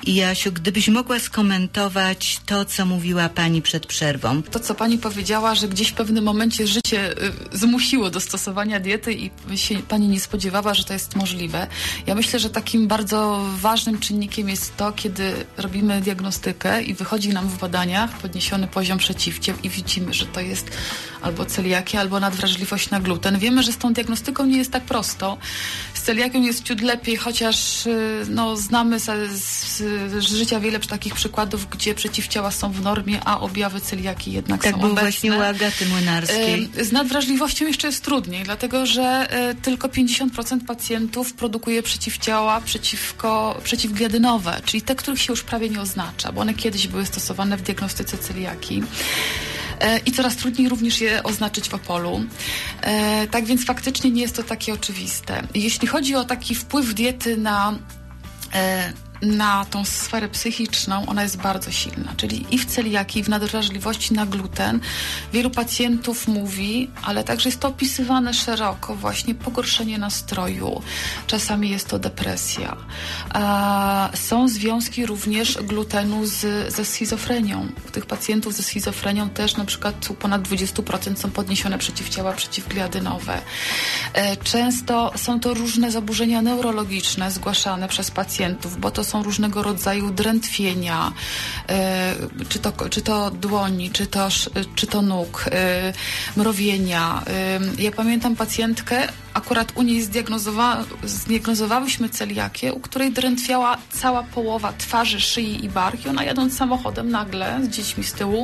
I Jasiu, gdybyś mogła skomentować to, co mówiła pani przed przerwą. To, co pani powiedziała, że gdzieś w pewnym momencie życie zmusiło do stosowania diety i się pani nie spodziewała, że to jest możliwe. Ja myślę, że takim bardzo ważnym czynnikiem jest to, kiedy robimy diagnostykę i wychodzi nam w badaniach podniesiony poziom przeciwciał i widzimy, że to jest albo celiakia, albo nadwrażliwość na gluten. Wiemy, że z tą diagnostyką nie jest tak prosto. Z celiakią jest ciut lepiej, chociaż znamy z życia wiele takich przykładów, gdzie przeciwciała są w normie, a objawy celiaki jednak są obecne. Tak było właśnie u Agaty Młynarskiej. Z nadwrażliwością jeszcze jest trudniej, dlatego że tylko 50% pacjentów produkuje przeciwciała przeciwgliadynowe, czyli te, których się już prawie nie oznacza, bo one kiedyś były stosowane w diagnostyce celiaki. I coraz trudniej również je oznaczyć w Opolu. Tak więc faktycznie nie jest to takie oczywiste. Jeśli chodzi o taki wpływ diety na tą sferę psychiczną, ona jest bardzo silna. Czyli i w celiakii, i w nadwrażliwości na gluten wielu pacjentów mówi, ale także jest to opisywane szeroko, właśnie pogorszenie nastroju. Czasami jest to depresja. Są związki również glutenu ze schizofrenią. U tych pacjentów ze schizofrenią też na przykład u ponad 20% są podniesione przeciwciała przeciwgliadynowe. Często są to różne zaburzenia neurologiczne zgłaszane przez pacjentów, bo to są różnego rodzaju drętwienia, czy to dłoni, czy to nóg, mrowienia. Ja pamiętam pacjentkę, akurat u niej zdiagnozowałyśmy celiakię, u której drętwiała cała połowa twarzy, szyi i bark i ona jadąc samochodem nagle z dziećmi z tyłu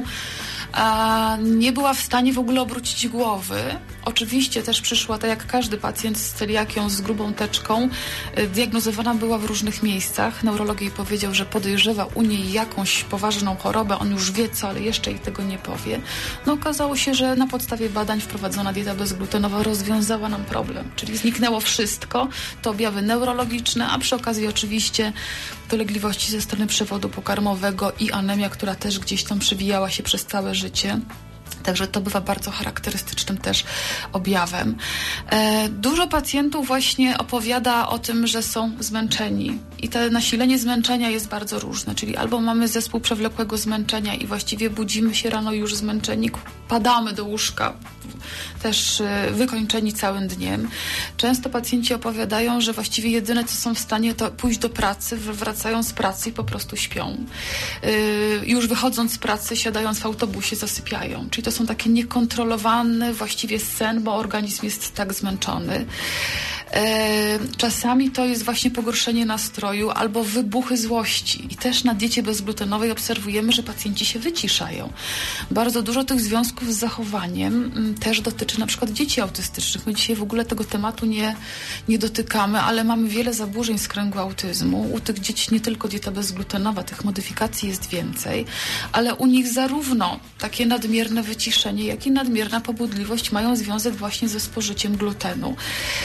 nie była w stanie w ogóle obrócić głowy. Oczywiście też przyszła, tak jak każdy pacjent z celiakią, z grubą teczką, diagnozowana była w różnych miejscach. Neurolog jej powiedział, że podejrzewa u niej jakąś poważną chorobę, on już wie co, ale jeszcze jej tego nie powie. Okazało się, że na podstawie badań wprowadzona dieta bezglutenowa rozwiązała nam problem, czyli zniknęło wszystko, to objawy neurologiczne, a przy okazji oczywiście dolegliwości ze strony przewodu pokarmowego i anemia, która też gdzieś tam przewijała się przez całe życie. Także to bywa bardzo charakterystycznym też objawem. Dużo pacjentów właśnie opowiada o tym, że są zmęczeni i to nasilenie zmęczenia jest bardzo różne, czyli albo mamy zespół przewlekłego zmęczenia i właściwie budzimy się rano już zmęczeni, padamy do łóżka też wykończeni całym dniem. Często pacjenci opowiadają, że właściwie jedyne co są w stanie to pójść do pracy, wracają z pracy i po prostu śpią. Już wychodząc z pracy, siadając w autobusie zasypiają. Czyli to są takie niekontrolowane właściwie sen, bo organizm jest tak zmęczony. Czasami to jest właśnie pogorszenie nastroju albo wybuchy złości. I też na diecie bezglutenowej obserwujemy, że pacjenci się wyciszają. Bardzo dużo tych związków z zachowaniem też dotyczy na przykład dzieci autystycznych. My dzisiaj w ogóle tego tematu nie dotykamy, ale mamy wiele zaburzeń z kręgu autyzmu. U tych dzieci nie tylko dieta bezglutenowa, tych modyfikacji jest więcej, ale u nich zarówno takie nadmierne wyciszenie, jak i nadmierna pobudliwość mają związek właśnie ze spożyciem glutenu.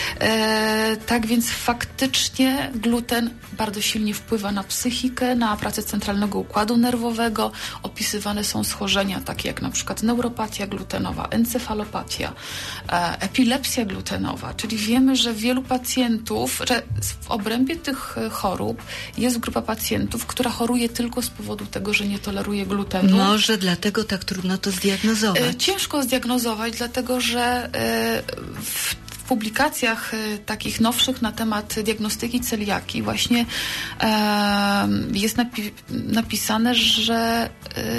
Tak więc faktycznie gluten bardzo silnie wpływa na psychikę, na pracę centralnego układu nerwowego. Opisywane są schorzenia takie jak na przykład neuropatia glutenowa, encefalopatia, epilepsja glutenowa, czyli wiemy, że wielu pacjentów, że w obrębie tych chorób jest grupa pacjentów, która choruje tylko z powodu tego, że nie toleruje glutenu. Może dlatego tak trudno to zdiagnozować. Ciężko zdiagnozować, dlatego że w publikacjach takich nowszych na temat diagnostyki celiaki właśnie jest napisane, że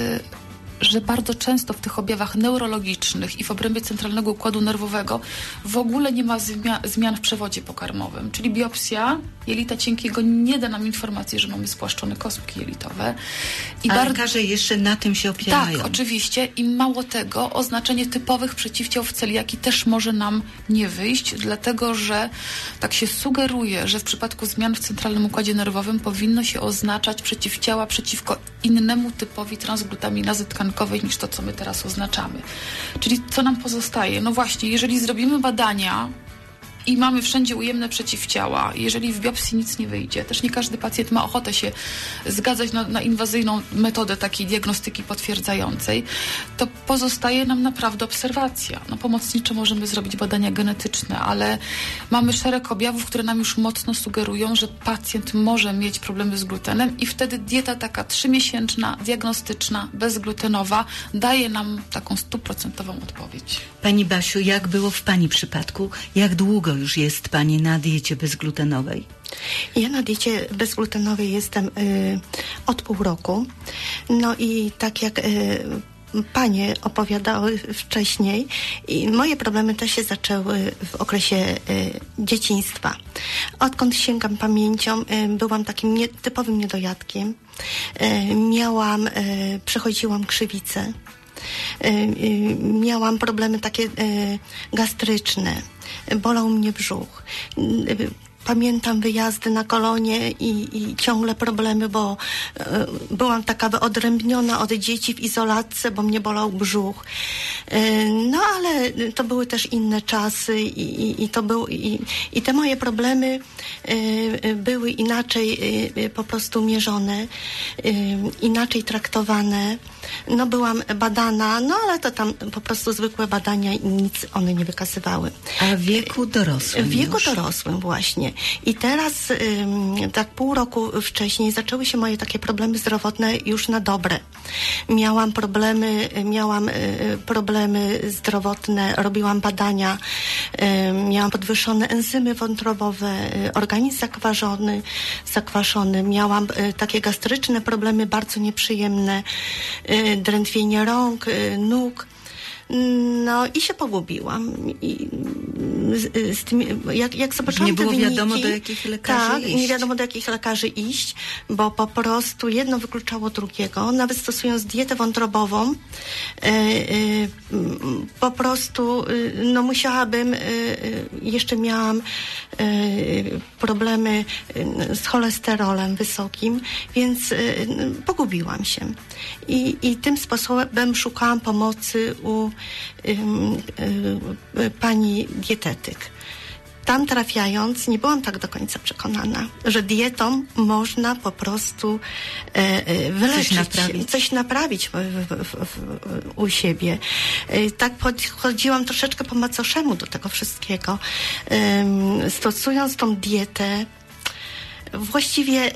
bardzo często w tych objawach neurologicznych i w obrębie centralnego układu nerwowego w ogóle nie ma zmian w przewodzie pokarmowym. Czyli biopsja jelita cienkiego nie da nam informacji, że mamy spłaszczone kostki jelitowe. A lekarze jeszcze na tym się opierają. Tak, oczywiście. I mało tego, oznaczenie typowych przeciwciał w celiaki też może nam nie wyjść, dlatego że tak się sugeruje, że w przypadku zmian w centralnym układzie nerwowym powinno się oznaczać przeciwciała przeciwko innemu typowi transglutaminazy tkankowej niż to, co my teraz oznaczamy. Czyli co nam pozostaje? No właśnie, jeżeli zrobimy badania i mamy wszędzie ujemne przeciwciała, jeżeli w biopsji nic nie wyjdzie, też nie każdy pacjent ma ochotę się zgadzać na inwazyjną metodę takiej diagnostyki potwierdzającej, to pozostaje nam naprawdę obserwacja. No, pomocniczo możemy zrobić badania genetyczne, ale mamy szereg objawów, które nam już mocno sugerują, że pacjent może mieć problemy z glutenem i wtedy dieta taka 3-miesięczna, diagnostyczna, bezglutenowa daje nam taką 100% odpowiedź. Pani Basiu, jak było w pani przypadku? Jak długo już jest pani na diecie bezglutenowej? Ja na diecie bezglutenowej jestem od pół roku. No i tak jak panie opowiadały wcześniej, i moje problemy też się zaczęły w okresie dzieciństwa. Odkąd sięgam pamięcią, byłam takim typowym niedojadkiem. Przechodziłam krzywicę. Miałam problemy takie gastryczne. Bolał mnie brzuch. Pamiętam wyjazdy na kolonie i ciągle problemy, bo byłam taka wyodrębniona od dzieci w izolatce, bo mnie bolał brzuch. No ale to były też inne czasy i te moje problemy były inaczej po prostu mierzone, inaczej traktowane. No byłam badana, no ale to tam po prostu zwykłe badania i nic one nie wykazywały. A w wieku dorosłym? W wieku dorosłym właśnie. I teraz, tak pół roku wcześniej, zaczęły się moje takie problemy zdrowotne już na dobre. Miałam problemy zdrowotne, robiłam badania, miałam podwyższone enzymy wątrobowe, organizm zakwaszony, miałam takie gastryczne problemy bardzo nieprzyjemne, drętwienie rąk, nóg. No i się pogubiłam. Z tym, jak zobaczyłam nie było te wyniki, wiadomo, do jakich lekarzy iść. Nie wiadomo, do jakich lekarzy iść, bo po prostu jedno wykluczało drugiego. Nawet stosując dietę wątrobową, po prostu no musiałabym, jeszcze miałam problemy z cholesterolem wysokim, więc pogubiłam się. I tym sposobem szukałam pomocy u pani dietetyk. Tam trafiając, nie byłam tak do końca przekonana, że dietą można po prostu wyleczyć, coś naprawić u siebie. Tak podchodziłam troszeczkę po macoszemu do tego wszystkiego. Stosując tą dietę, właściwie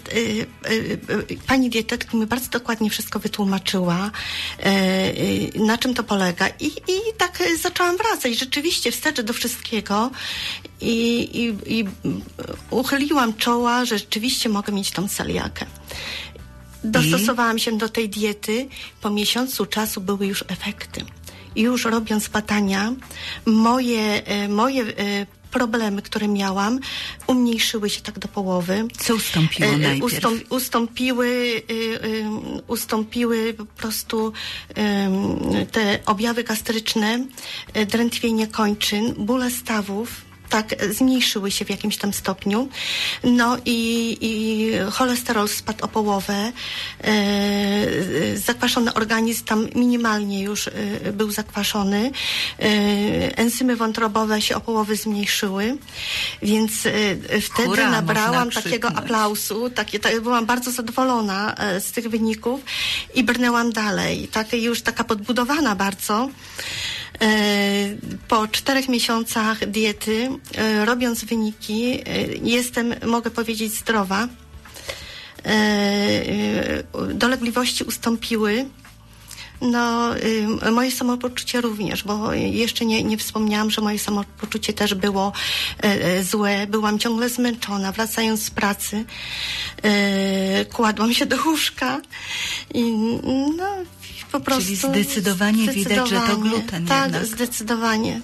pani dietetyk mi bardzo dokładnie wszystko wytłumaczyła, na czym to polega. I tak zaczęłam wracać rzeczywiście wstecz do wszystkiego i uchyliłam czoła, że rzeczywiście mogę mieć tą celiakę. Dostosowałam się do tej diety. Po miesiącu czasu były już efekty. Już robiąc badania, moje problemy, które miałam, umniejszyły się tak do połowy. Co ustąpiło najpierw? Ustąpiły po prostu te objawy gastryczne, drętwienie kończyn, bóle stawów, tak, zmniejszyły się w jakimś tam stopniu. No i cholesterol spadł o połowę. Zakwaszony organizm tam minimalnie już był zakwaszony. Enzymy wątrobowe się o połowę zmniejszyły. Więc wtedy nabrałam takiego aplausu. Byłam bardzo zadowolona z tych wyników i brnęłam dalej. Już taka podbudowana bardzo. Po 4 miesiącach diety, robiąc wyniki, mogę powiedzieć, zdrowa. Dolegliwości ustąpiły. No, moje samopoczucie również, bo jeszcze nie wspomniałam, że moje samopoczucie też było złe. Byłam ciągle zmęczona. Wracając z pracy, kładłam się do łóżka i no, po prostu... Czyli zdecydowanie widać, że to gluten. Tak, jednak. Zdecydowanie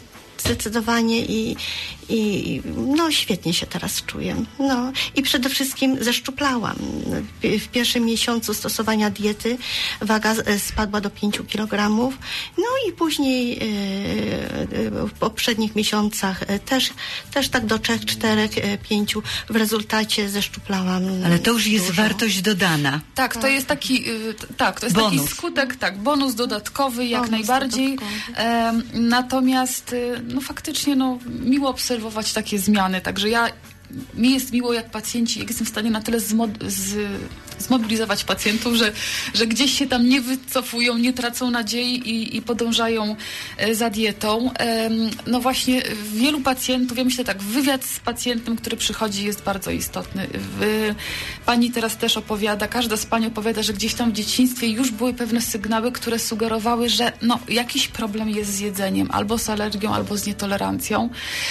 i no świetnie się teraz czuję. No i przede wszystkim zeszczuplałam. W pierwszym miesiącu stosowania diety waga spadła do 5 kg. No i później w poprzednich miesiącach też tak do 3, 4, 5 w rezultacie zeszczuplałam. Ale to już jest dużo. wartość dodana. Tak, to jest taki bonus. Taki skutek, bonus dodatkowy jak Bonus najbardziej. dodatkowy. Natomiast no faktycznie miło obserwować takie zmiany, także mi jest miło, jak pacjenci, jak jestem w stanie na tyle zmobilizować pacjentów, że gdzieś się tam nie wycofują, nie tracą nadziei i podążają za dietą. No właśnie wielu pacjentów, ja myślę tak, wywiad z pacjentem, który przychodzi, jest bardzo istotny. Pani teraz też opowiada, każda z pań opowiada, że gdzieś tam w dzieciństwie już były pewne sygnały, które sugerowały, że no, jakiś problem jest z jedzeniem, albo z alergią, albo z nietolerancją.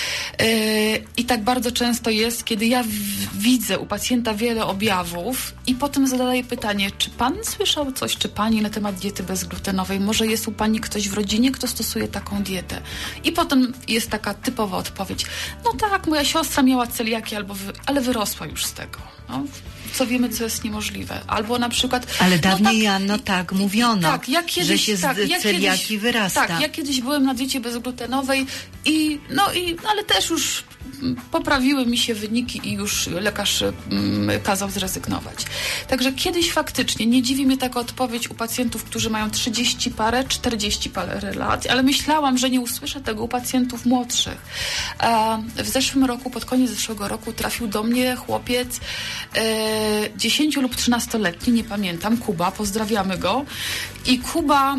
I tak bardzo często jest, kiedy ja widzę u pacjenta wiele objawów i potem zadaję pytanie, czy pan słyszał coś, czy pani na temat diety bezglutenowej? Może jest u pani ktoś w rodzinie, kto stosuje taką dietę? I potem jest taka typowa odpowiedź. No tak, moja siostra miała celiakię, ale wyrosła już z tego. No, co wiemy, co jest niemożliwe. Albo na przykład... Ale dawniej, Janno, tak mówiono, tak, ja kiedyś, że się z celiaki wyrasta. Tak, ja kiedyś byłem na diecie bezglutenowej ale też już poprawiły mi się wyniki i już lekarz kazał zrezygnować. Także kiedyś faktycznie, nie dziwi mnie taka odpowiedź u pacjentów, którzy mają 30 parę, 40 parę lat, ale myślałam, że nie usłyszę tego u pacjentów młodszych. W zeszłym roku, pod koniec zeszłego roku trafił do mnie chłopiec 10 lub 13-letni, nie pamiętam, Kuba, pozdrawiamy go. I Kuba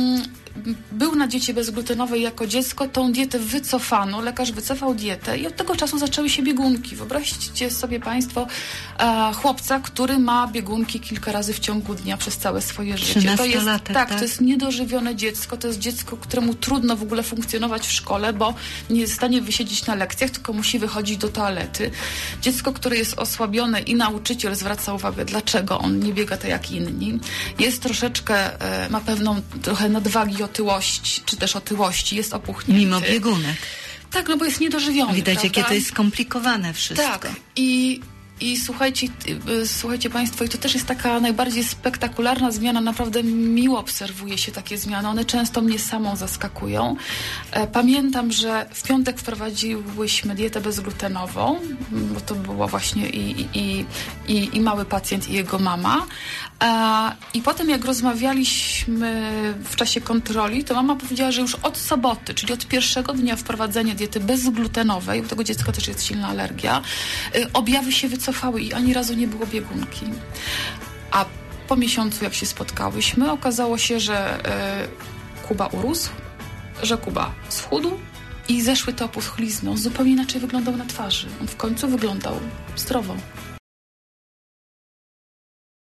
był na diecie bezglutenowej jako dziecko, tą dietę wycofano, lekarz wycofał dietę i od tego czasu zaczęły się biegunki. Wyobraźcie sobie państwo chłopca, który ma biegunki kilka razy w ciągu dnia przez całe swoje życie. To jest, tak, to jest niedożywione dziecko, to jest dziecko, któremu trudno w ogóle funkcjonować w szkole, bo nie jest w stanie wysiedzieć na lekcjach, tylko musi wychodzić do toalety. Dziecko, które jest osłabione i nauczyciel zwraca uwagę, dlaczego on nie biega tak jak inni. Jest troszeczkę, ma pewną trochę nadwagi, otyłość, czy też otyłości, jest opuchnięty. Mimo biegunek. Tak, no bo jest niedożywiony. Widać, prawda? jakie to jest skomplikowane wszystko. Tak. I słuchajcie państwo, i to też jest taka najbardziej spektakularna zmiana. Naprawdę miło obserwuje się takie zmiany. One często mnie samą zaskakują. Pamiętam, że w piątek wprowadziłyśmy dietę bezglutenową, bo to było właśnie i mały pacjent, i jego mama. I potem jak rozmawialiśmy w czasie kontroli, to mama powiedziała, że już od soboty, czyli od pierwszego dnia wprowadzenia diety bezglutenowej, u tego dziecka też jest silna alergia, objawy się wycofały i ani razu nie było biegunki. A po miesiącu, jak się spotkałyśmy, okazało się, że Kuba urósł, że Kuba schudł i zeszły te opuchlizny. On zupełnie inaczej wyglądał na twarzy. On w końcu wyglądał zdrowo.